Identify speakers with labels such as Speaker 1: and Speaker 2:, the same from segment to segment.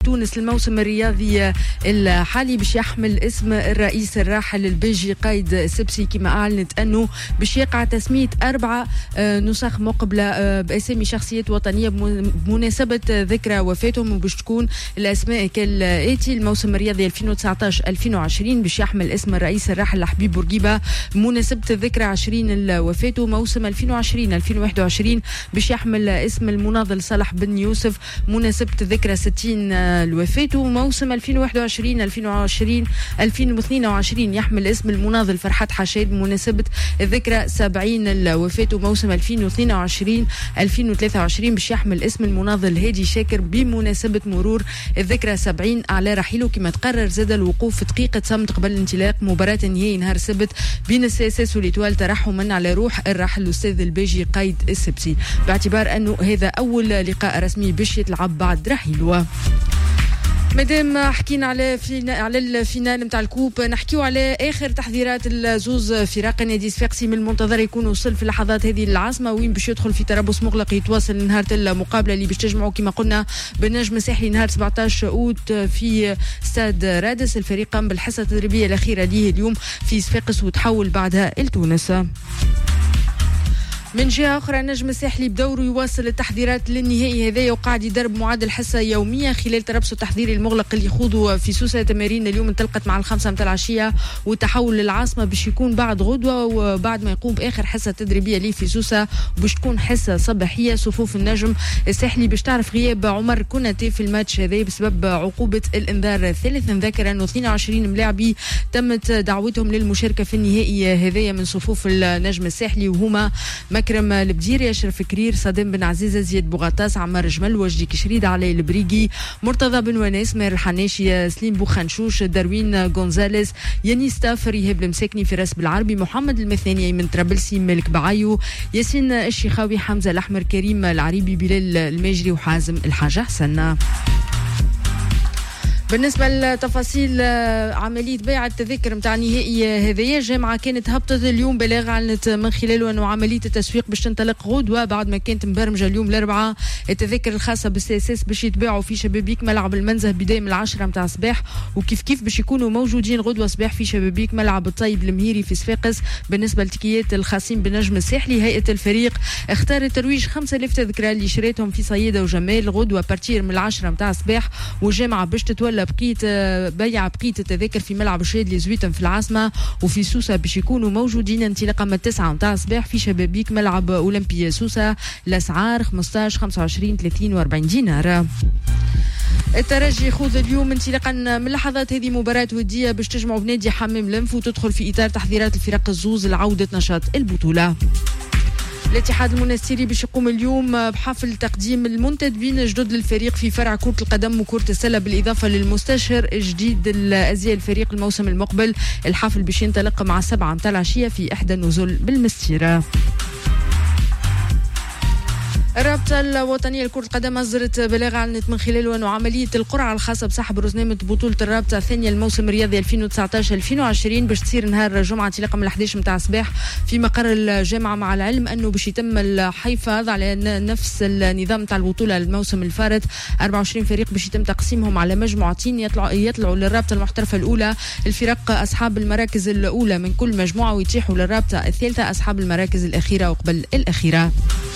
Speaker 1: تونس الموسم الرياضي الحالي باش يحمل اسم الرئيس الراحل البيجي قايد السبسي، كما أعلنت أنه باش يقع تسمية 4 نسخ مقبلة بأسامي شخصيات وطنية بمناسبة ذكرى وفاتهم، وباش تكون الأسماء كالآتي: الموسم الرياضي 2019-2020 باش يحمل اسم الرئيس الراحل حبيب بورقيبة بمناسبة الذكرى 20 وفاته. موسم 2020-2021 باش يحمل اسم المناضل صالح بن يوسف مناسبة الذكرى 60 الوفاة. وموسم 2021-2022 يحمل اسم المناضل فرحات حشاد مناسبة الذكرى 70 الوفاة. وموسم 2022-2023 باش يحمل اسم المناضل هادي شاكر بمناسبة مرور الذكرى 70 على رحيله. كما تقرر زاد الوقوف في دقيقة صمت قبل انطلاق مباراة النهائي نهار السبت بين الساسس والإتوال ترحما على روح الراحل الأستاذ البيجي قايد السبسي، باعتبار أنه هذا أول لقاء رسمي باش يتلعب بعد رحيله. مادام حكينا على الفينال نتاع الكوب، نحكيو على اخر تحذيرات الزوز فرق. نادي صفاقسي من المنتظر يكون وصل في اللحظات هذه للعاصمه، وين باش يدخل في تربص مغلق يتواصل نهار المقابله اللي باش تجمعوا كما قلنا بالنجم الساحلي نهار 17 اوت في استاد رادس. الفريق قام بالحصه التدريبيه الاخيره ليه اليوم في صفاقس وتحول بعدها لتونس. من جهة أخرى النجم الساحلي بدوره يواصل التحضيرات للنهائي هذايا، وقاعد يدرب معدل حصة يومية خلال تربصه التحضيري المغلق اللي يخوضوا في سوسة. تمارين اليوم انطلقت مع 5 متاع العشية، والتحول للعاصمة باش يكون بعد غدوة، وبعد ما يقوم بآخر حصة تدريبية ليه في سوسة وباش تكون حصة صباحية. صفوف النجم الساحلي باش تعرف غياب عمر كوناتي في الماتش هذا بسبب عقوبة الإنذار الثالث. نذكر أنه 22 ملاعبي تمت دعوتهم للمشاركة في النهائي هذايا من صفوف النجم الساحلي، وهما مكرم البديري، أشرف كرير، صادم بن عزيزة، زياد بوغطاس، عمار جمل، وجدي كشريد، علي البريقي، مرتضى بن وناس، ماهر الحناشي، سليم بوخنشوش، داروين غونزاليز، يانيس تافر، يهاب المساكني، فراس بالعربي، محمد المثاني من طرابلسي، مالك بعايو، ياسين الشيخاوي، حمزة الأحمر، كريم العريبي، بلال الماجري، وحازم الحاجة حسن. بالنسبة لتفاصيل عملية بيع التذاكر متاع النهائي هذايا، الجامعة كانت هبطت اليوم بلاغ أعلنت من خلاله أنه عملية التسويق باش تنطلق غدوة بعد ما كانت مبرمجة اليوم الأربعاء. التذاكر الخاصة بالسياسات باش يتباعوا في شبابيك ملعب المنزه بداية من 10 متاع الصباح، وكيف باش يكونوا موجودين غدوة صباح في شبابيك ملعب الطيب المهيري في صفاقس. بالنسبة للتكيات الخاصين بالنجم الساحلي، هيئة الفريق اختارت ترويج 5000 تذكرة اللي شريتهم في صيادة وجمال غدوة بارتير من 10 متاع الصباح. والجامعة باش تتولى بيع بقية التذاكر في ملعب الشهيد لزويتم في العاصمة وفي سوسة باش يكونوا موجودين انطلاقا من 9 متاع الصباح في شبابيك ملعب أولمبيا سوسة. الأسعار 15 25 30 و40 دينار. الترجي يخوض اليوم انطلاقا من لحظات هذه مباراة ودية باش تجمع بنادي حمام لنف وتدخل في إطار تحضيرات الفرق الزوز لعودة نشاط البطولة. الاتحاد المنستيري باش يقوم اليوم بحفل تقديم المنتدبين الجدد للفريق في فرع كرة القدم وكرة السلة، بالإضافة للمستشار الجديد الأزياء الفريق الموسم المقبل. الحفل باش ينطلق مع 7 متاع العشية في إحدى النزل بالمستيرة. الرابطة الوطنية لكرة القدم أصدرت بلاغ أعلنت من خلاله أنه عملية القرعة الخاصة بسحب رزنامة بطولة الرابطة الثانية الموسم الرياضي 2019-2020 باش تصير نهار الجمعة انطلاقا من 11 متاع الصباح في مقر الجامعة، مع العلم أنه باش يتم الحفاظ على نفس النظام تاع البطولة الموسم الفارط. 24 فريق باش يتم تقسيمهم على مجموعتين يطلعوا للرابطة المحترفة الأولى الفرق أصحاب المراكز الأولى من كل مجموعة، ويتيحوا للرابطة الثالثة أصحاب المراكز الأخيرة وقبل الأخيرة.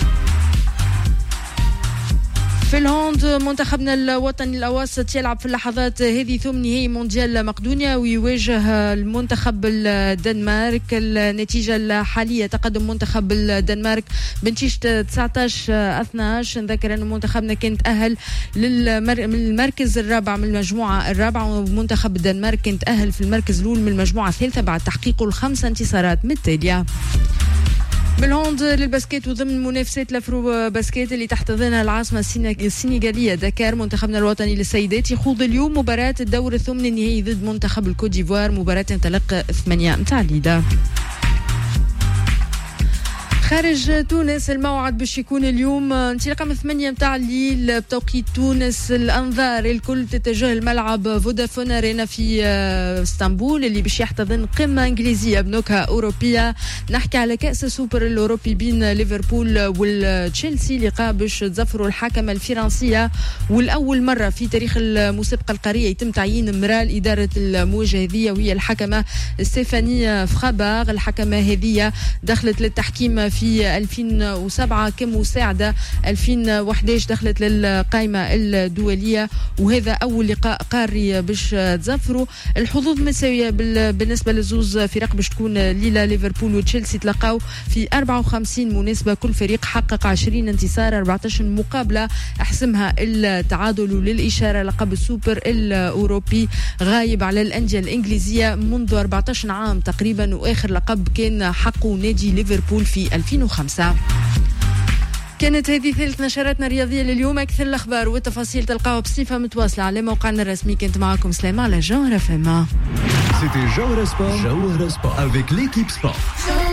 Speaker 1: في الهوند منتخبنا الوطني الأوسط يلعب في اللحظات هذه ثم نهائي مونديال مقدونيا ويواجه المنتخب الدنمارك. النتيجة الحالية تقدم منتخب الدنمارك بنتيجة 19-12. نذكر أن منتخبنا كان تأهل للمركز الرابع من المجموعة الرابعة، ومنتخب الدنمارك كان تأهل في المركز الأول من المجموعة الثالثة بعد تحقيقه ال5 انتصارات متتالية. بالهوند للباسكيت وضمن منافسات الافرو باسكيت اللي تحتضنها العاصمه السنغاليه دكار، منتخبنا الوطني للسيدات يخوض اليوم مباراه الدور الثمن النهائي ضد منتخب الكوت ديفوار، مباراه تنطلق 8 متاع الليله. خارج تونس الموعد باش يكون اليوم انطلاقا من 8 متاع الليل بتوقيت تونس. الانظار الكل تتجه الملعب فودافون ارينا في اسطنبول اللي باش يحتضن قمه انجليزيه بنكهه اوروبيه. نحكي على كاس السوبر الاوروبي بين ليفربول والتشيلسي، لقاء باش تظفروا الحكمه الفرنسيه، والاول مره في تاريخ المسابقه القاريه يتم تعيين امراه لاداره المواجهه هذه، وهي الحكمه ستيفاني فخاباغ. الحكمه هذه دخلت للتحكيم في 2007 كمساعدة، 2011 دخلت للقائمة الدولية، وهذا أول لقاء قاري باش تظفروا. الحظوظ متساوية بالنسبة للزوز فرق باش تكون ليلة. ليفربول وتشيلسي تلقاو في 54 مناسبة، كل فريق حقق 20 انتصار، 14 مقابلة أحسمها التعادل. وللإشارة لقب السوبر الأوروبي غايب على الأندية الإنجليزية منذ 14 عام تقريبا، وآخر لقب كان حقه نادي ليفربول في 2005. كانت هذه ثالث نشراتنا الرياضية لليوم. أكثر الأخبار والتفاصيل تلقاوها بصفة متواصلة على موقعنا الرسمي. كنت معكم سليمة على جوهرة فما.
Speaker 2: C'était Jawhara Sport avec l'équipe sport.